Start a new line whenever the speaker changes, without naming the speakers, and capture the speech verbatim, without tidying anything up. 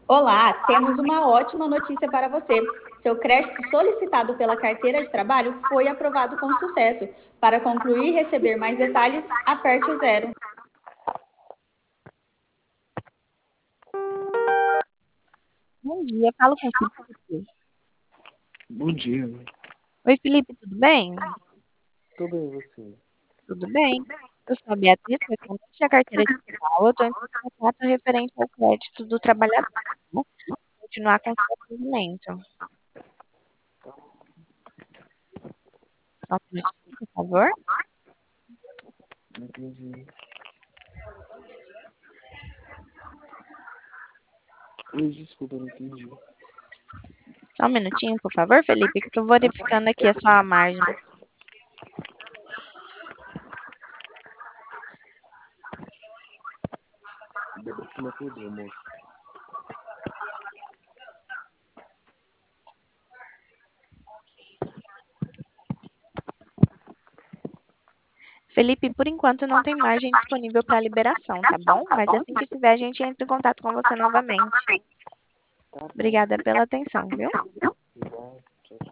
Olá, temos uma ótima notícia para você. Seu crédito solicitado pela carteira de trabalho foi aprovado com sucesso. Para concluir e receber mais detalhes, aperte o zero.
Bom dia, falo com o Felipe.
Bom dia.
Oi, Felipe, tudo bem?
Tudo bem, e você?
Tudo bem. Eu sou a Beatriz, representante da carteira de trabalho. Eu estou entrando em contato referente ao crédito do trabalhador, né? Continuar com o seu atendimento. Só um minutinho, por favor.
Entendi. Oi, desculpa, não entendi.
Só um minutinho, por favor, Felipe, que eu estou verificando aqui a sua margem.
Ainda que não acordou, moço.
Felipe, por enquanto não tem margem disponível para liberação, tá bom? Mas assim que tiver, a gente entra em contato com você novamente.
Tá bom.
Obrigada pela atenção, viu?